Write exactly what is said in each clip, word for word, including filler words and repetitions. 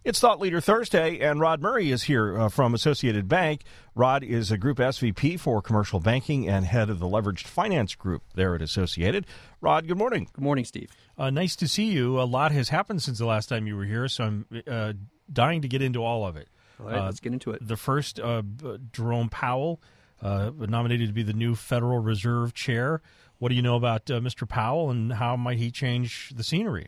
It's Thought Leader Thursday, and Rod Murray is here uh, from Associated Bank. Rod is a Group S V P for Commercial Banking and head of the Leveraged Finance Group there at Associated. Rod, good morning. Good morning, Steve. Uh, nice to see you. A lot has happened since the last time you were here, so I'm uh, dying to get into all of it. All right, uh, let's get into it. The first, uh, Jerome Powell, uh, nominated to be the new Federal Reserve Chair. What do you know about uh, Mister Powell, and how might he change the scenery?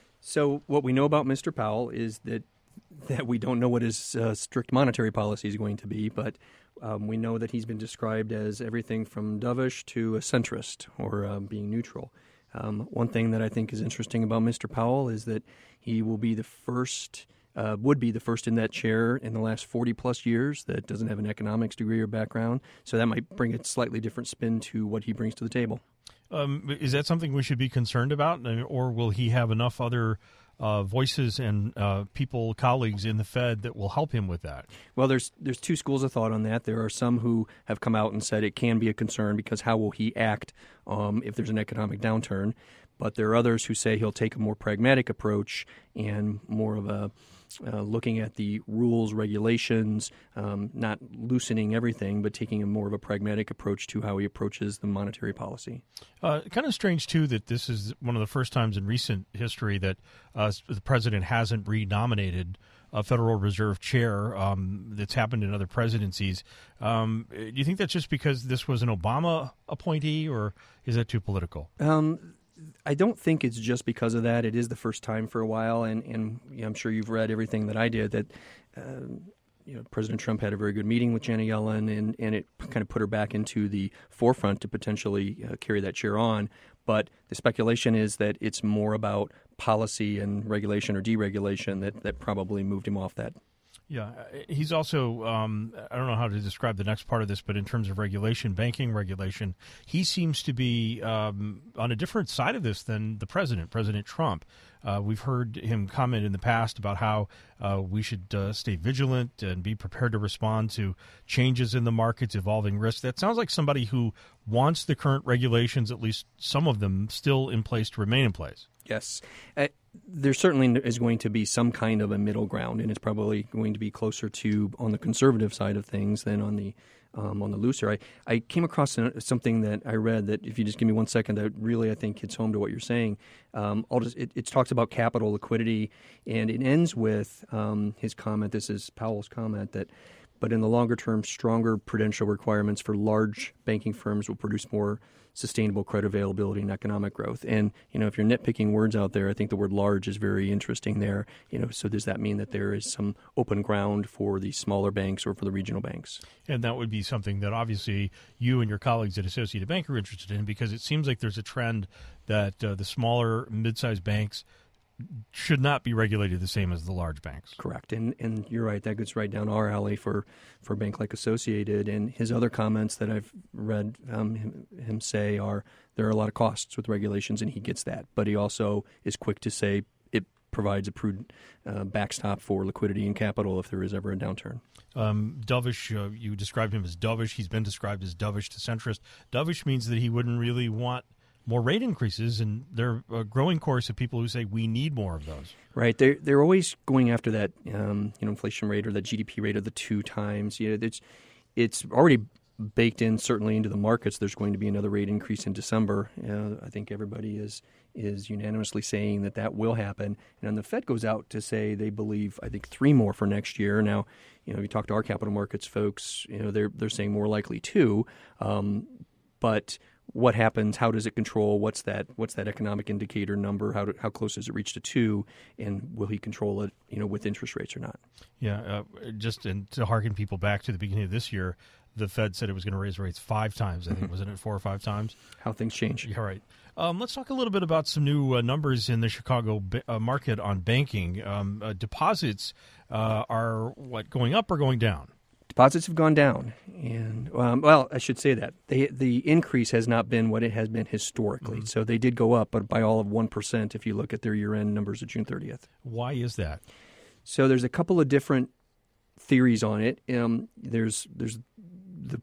So what we know about Mister Powell is that that we don't know what his uh, strict monetary policy is going to be, but um, we know that he's been described as everything from dovish to a centrist, or uh, being neutral. Um, one thing that I think is interesting about Mister Powell is that he will be the first, uh, would be the first in that chair in the last forty plus years that doesn't have an economics degree or background. So that might bring a slightly different spin to what he brings to the table. Um, is that something we should be concerned about, or will he have enough other uh, voices and uh, people, colleagues in the Fed that will help him with that? Well, there's there's two schools of thought on that. There are some who have come out and said it can be a concern because how will he act um, if there's an economic downturn? But there are others who say he'll take a more pragmatic approach and more of a uh, looking at the rules, regulations, um, not loosening everything, but taking a more of a pragmatic approach to how he approaches the monetary policy. Uh, kind of strange, too, that this is one of the first times in recent history that uh, the president hasn't renominated a Federal Reserve Chair. Um, that's happened in other presidencies. Um, do you think that's just because this was an Obama appointee, or is that too political? Um I don't think it's just because of that. It is the first time for a while, and, and you know, I'm sure you've read everything that I did, that uh, you know, President Trump had a very good meeting with Janet Yellen, and, and it kind of put her back into the forefront to potentially uh, carry that chair on. But the speculation is that it's more about policy and regulation or deregulation that, that probably moved him off that. Yeah, he's also, um, I don't know how to describe the next part of this, but in terms of regulation, banking regulation, he seems to be um, on a different side of this than the president, President Trump. Uh, we've heard him comment in the past about how uh, we should uh, stay vigilant and be prepared to respond to changes in the markets, evolving risks. That sounds like somebody who wants the current regulations, at least some of them, still in place to remain in place. Yes. Uh, there certainly is going to be some kind of a middle ground, and it's probably going to be closer to on the conservative side of things than on the um, on the looser. I, I came across something that I read that, if you just give me one second, that really I think hits home to what you're saying. Um, I'll just, it, it talks about capital liquidity, and it ends with um, his comment. This is Powell's comment that, but in the longer term, stronger prudential requirements for large banking firms will produce more sustainable credit availability and economic growth. And, you know, if you're nitpicking words out there, I think the word large is very interesting there. You know, so does that mean that there is some open ground for the smaller banks or for the regional banks? And that would be something that obviously you and your colleagues at Associated Bank are interested in, because it seems like there's a trend that uh, the smaller, mid-sized banks should not be regulated the same as the large banks. Correct. And and you're right. That gets right down our alley for, for a bank like Associated. And his other comments that I've read um, him, him say are there are a lot of costs with regulations, and he gets that. But he also is quick to say it provides a prudent uh, backstop for liquidity and capital if there is ever a downturn. Um, dovish, uh, you described him as dovish. He's been described as dovish to centrist. Dovish means that he wouldn't really want more rate increases, and there are a growing chorus of people who say we need more of those. Right. They're, they're always going after that um, you know, inflation rate or the G D P rate of the two times. You know, it's, it's already baked in certainly into the markets. There's going to be another rate increase in December. Uh, I think everybody is is unanimously saying that that will happen. And then the Fed goes out to say they believe, I think, three more for next year. Now, you know, you talk to our capital markets folks, you know, they're they're saying more likely two. Um, but what happens? How does it control? What's that? What's that economic indicator number? How do, how close does it reach to two? And will he control it? You know, with interest rates or not? Yeah, uh, just and to harken people back to the beginning of this year, the Fed said it was going to raise rates five times. I think wasn't it four or five times? How things change. Yeah, right. Um, let's talk a little bit about some new uh, numbers in the Chicago ba- uh, market on banking. Um, uh, deposits uh, are what going up or going down? Deposits have gone down, and um, well, I should say that they, the increase has not been what it has been historically. Mm-hmm. So they did go up, but by all of one percent if you look at their year-end numbers of June thirtieth. Why is that? So there's a couple of different theories on it. Um, there's there's the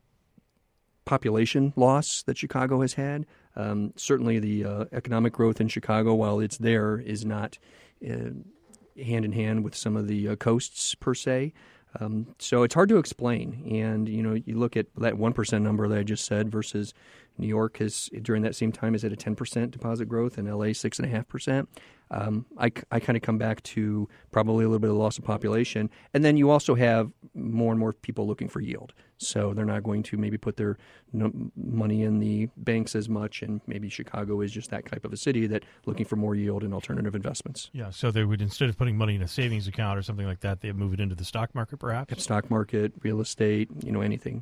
population loss that Chicago has had. Um, certainly the uh, economic growth in Chicago, while it's there, is not uh, hand in hand with some of the uh, coasts per se. Um, so it's hard to explain. And, you know, you look at that one percent number that I just said versus New York has, during that same time, is at a ten percent deposit growth, and L A six point five percent. Um, I, I kind of come back to probably a little bit of loss of population. And then you also have more and more people looking for yield. So they're not going to maybe put their no, money in the banks as much. And maybe Chicago is just that type of a city that looking for more yield and alternative investments. Yeah, so they would, instead of putting money in a savings account or something like that, they'd move it into the stock market perhaps? Stock market, real estate, you know, anything.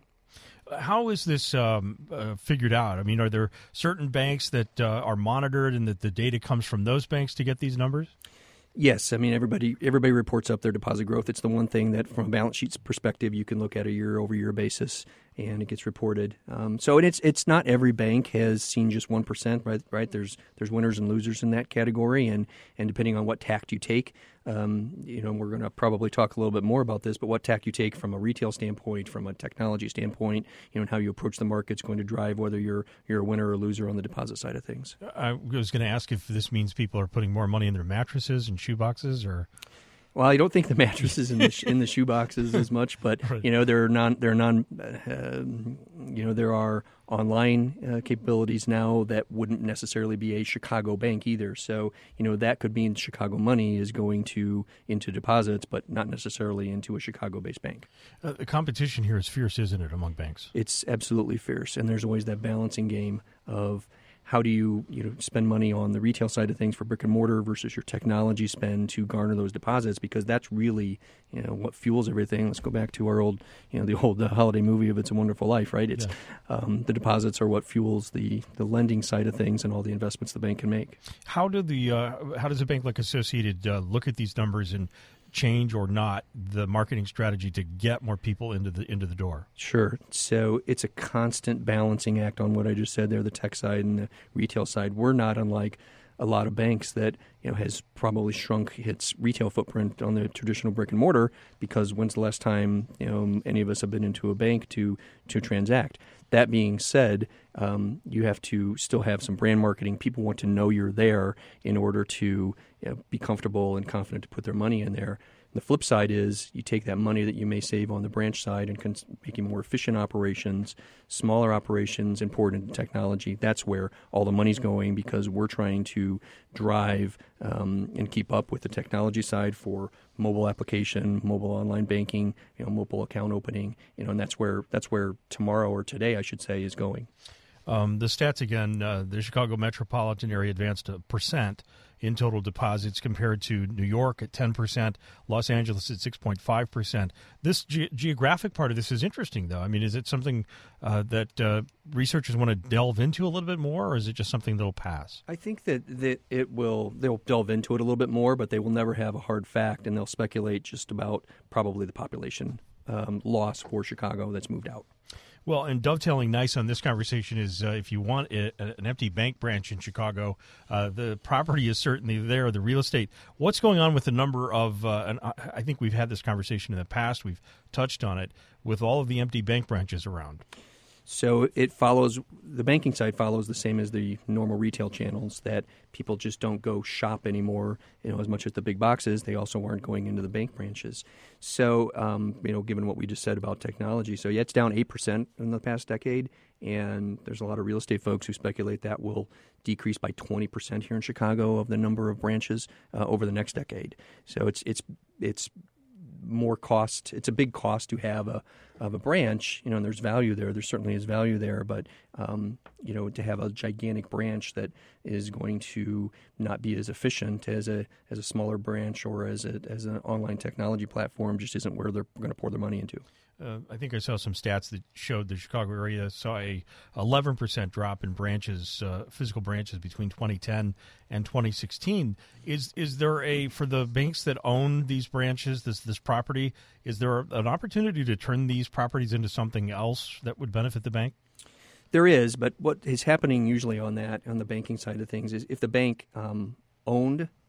How is this um, uh, figured out? I mean, are there certain banks that uh, are monitored and that the data comes from those banks to get these numbers? Yes, I mean everybody everybody reports up their deposit growth. It's the one thing that, from a balance sheet perspective, you can look at a year over year basis, and it gets reported. Um, so and it's it's not every bank has seen just one percent, right? Right? There's there's winners and losers in that category, and and depending on what tack you take, um, you know, we're going to probably talk a little bit more about this. But what tack you take from a retail standpoint, from a technology standpoint, you know, and how you approach the market is going to drive whether you're you're a winner or a loser on the deposit side of things. I was going to ask if this means people are putting more money in their mattresses and shoe boxes, or. Well, I don't think the mattresses in the sh- in the shoe boxes as much, but Right. you know there are non there are non uh, you know there are online uh, capabilities now that wouldn't necessarily be a Chicago bank either. So you know that could mean Chicago money is going to into deposits, but not necessarily into a Chicago-based bank. Uh, the competition here is fierce, isn't it, among banks? It's absolutely fierce, and there's always that balancing game of how do you you know spend money on the retail side of things for brick and mortar versus your technology spend to garner those deposits, because that's really you know what fuels everything. Let's go back to our old you know the old the holiday movie of It's a Wonderful Life, right? It's Yeah. um, the deposits are what fuels the the lending side of things and all the investments the bank can make. How do the uh, how does a bank like Associated uh, look at these numbers and change or not the marketing strategy to get more people into the into the door? Sure. So it's a constant balancing act on what I just said there, the tech side and the retail side. We're not unlike a lot of banks that you know has probably shrunk its retail footprint on the traditional brick and mortar, because when's the last time you know any of us have been into a bank to to transact? That being said, um, you have to still have some brand marketing. People want to know you're there in order to you know, be comfortable and confident to put their money in there. The flip side is you take that money that you may save on the branch side and can make more efficient operations, smaller operations, and pour it into technology. That's where all the money's going, because we're trying to drive um, and keep up with the technology side for mobile application, mobile online banking, you know, mobile account opening, you know, and that's where that's where tomorrow, or today, I should say, is going. Um, the stats again: uh, the Chicago metropolitan area advanced a percent in total deposits compared to New York at ten percent, Los Angeles at six point five percent. This ge- geographic part of this is interesting, though. I mean, is it something uh, that uh, researchers want to delve into a little bit more, or is it just something that will pass? I think that, that it will, they'll delve into it a little bit more, but they will never have a hard fact, and they'll speculate just about probably the population um, loss for Chicago that's moved out. Well, and dovetailing nice on this conversation is uh, if you want a, an empty bank branch in Chicago, uh, the property is certainly there, the real estate. What's going on with the number of, uh, and I think we've had this conversation in the past, we've touched on it, with all of the empty bank branches around? So it follows, the banking side follows the same as the normal retail channels, that people just don't go shop anymore, you know, as much as the big boxes. They also aren't going into the bank branches. So, um, you know, given what we just said about technology, so yeah, it's down eight percent in the past decade, and there's a lot of real estate folks who speculate that will decrease by twenty percent here in Chicago of the number of branches uh, over the next decade. So it's it's it's more cost. It's a big cost to have a of a branch, you know, and there's value there. There certainly is value there, but um, you know, to have a gigantic branch that is going to not be as efficient as a as a smaller branch or as a as an online technology platform just isn't where they're going to pour their money into. Uh, I think I saw some stats that showed the Chicago area saw a eleven percent drop in branches, uh, physical branches between twenty ten and twenty sixteen. Is is there a, for the banks that own these branches, this this property, is there an opportunity to turn these properties into something else that would benefit the bank? There is, but what is happening usually on that, on the banking side of things, is if the bank um, owned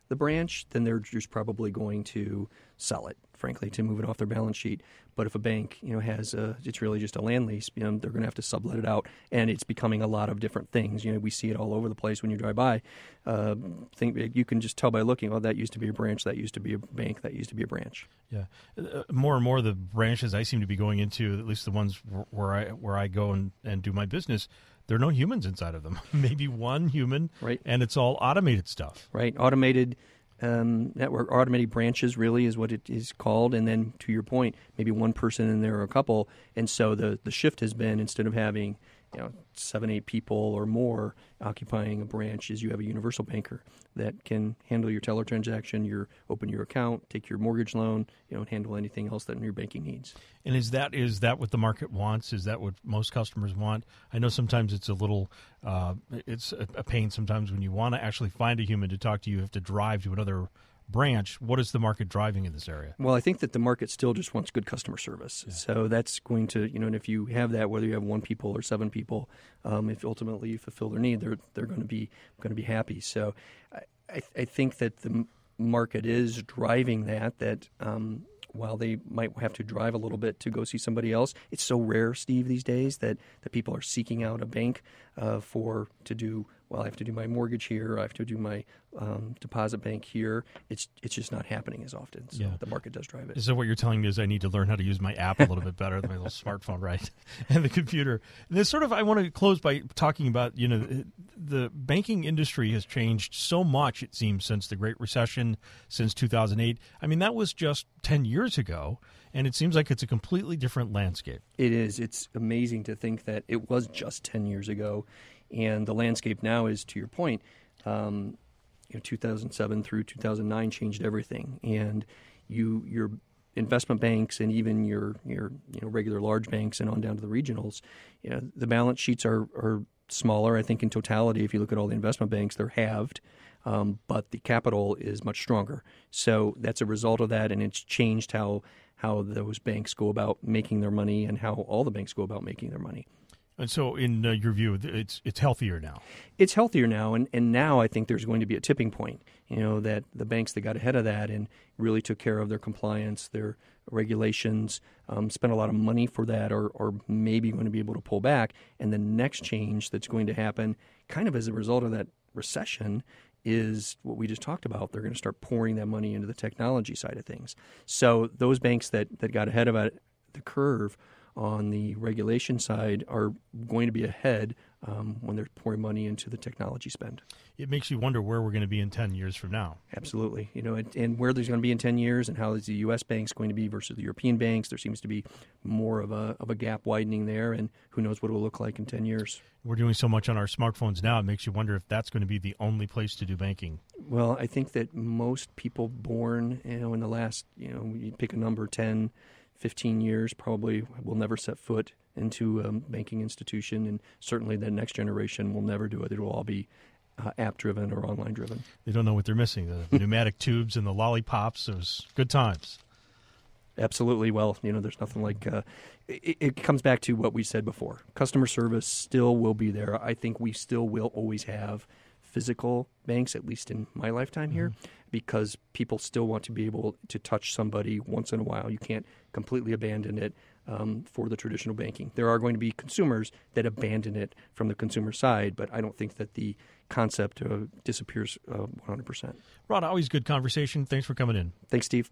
the branch, then they're just probably going to sell it, frankly, to move it off their balance sheet. But if a bank, you know, has a, it's really just a land lease, you know, they're going to have to sublet it out, and it's becoming a lot of different things. You know, we see it all over the place when you drive by. Uh, think you can just tell by looking. Oh, that used to be a branch. That used to be a bank. That used to be a branch. Yeah, uh, more and more the branches I seem to be going into, at least the ones where I where I go and, and do my business, there are no humans inside of them. Maybe one human, right? And it's all automated stuff, right? Automated. Um, network automated branches really is what it is called, and then to your point, maybe one person in there or a couple, and so the the shift has been, instead of having, you know, seven, eight people or more occupying a branch, is you have a universal banker that can handle your teller transaction, your open your account, take your mortgage loan, you know, and handle anything else that your banking needs. And is that is that what the market wants? Is that what most customers want? I know sometimes it's a little, uh, it's a, a pain sometimes when you want to actually find a human to talk to. You have to drive to another branch. What is the market driving in this area? Well, I think that the market still just wants good customer service. Yeah. So that's going to, you know, and if you have that, whether you have one people or seven people, um, if ultimately you fulfill their need, they're they're going to be going to be happy. So I, I, I think that the market is driving that. That um, while they might have to drive a little bit to go see somebody else, it's so rare, Steve, these days that that people are seeking out a bank uh, for to do. Well, I have to do my mortgage here. I have to do my um, deposit bank here. It's it's just not happening as often. So yeah. The market does drive it. So what you're telling me is I need to learn how to use my app a little bit better than my little smartphone, right? And the computer. And this sort of, I want to close by talking about, you know, the banking industry has changed so much, it seems, since the Great Recession, since two thousand eight. I mean, that was just ten years ago, and it seems like it's a completely different landscape. It is. It's amazing to think that it was just ten years ago. And the landscape now is, to your point, um, you know, two thousand seven through two thousand nine changed everything. And you, your investment banks and even your, your you know, regular large banks and on down to the regionals, you know, the balance sheets are, are smaller. I think in totality, if you look at all the investment banks, they're halved, um, but the capital is much stronger. So that's a result of that, and it's changed how how those banks go about making their money and how all the banks go about making their money. And so, in uh, your view, it's it's healthier now. It's healthier now, and, and now I think there's going to be a tipping point. You know, that the banks that got ahead of that and really took care of their compliance, their regulations, um, spent a lot of money for that, or or maybe going to be able to pull back. And the next change that's going to happen, kind of as a result of that recession, is what we just talked about. They're going to start pouring that money into the technology side of things. So those banks that, that got ahead of it, the curve on the regulation side are going to be ahead um, when they're pouring money into the technology spend. It makes you wonder where we're going to be in ten years from now. Absolutely. You know, and, and where there's going to be in ten years and how is the U S banks going to be versus the European banks. There seems to be more of a of a gap widening there, and who knows what it will look like in ten years. We're doing so much on our smartphones now, it makes you wonder if that's going to be the only place to do banking. Well, I think that most people born, you know, in the last, you know, you pick a number, ten, fifteen years, probably will never set foot into a banking institution, and certainly the next generation will never do it. It will all be uh, app-driven or online-driven. They don't know what they're missing. The pneumatic tubes and the lollipops, it was good times. Absolutely. Well, you know, there's nothing like uh, it, it comes back to what we said before. Customer service still will be there. I think we still will always have physical banks, at least in my lifetime here, mm-hmm. because people still want to be able to touch somebody once in a while. You can't completely abandon it um, for the traditional banking. There are going to be consumers that abandon it from the consumer side, but I don't think that the concept uh, disappears uh, one hundred percent. Rod, always good conversation. Thanks for coming in. Thanks, Steve.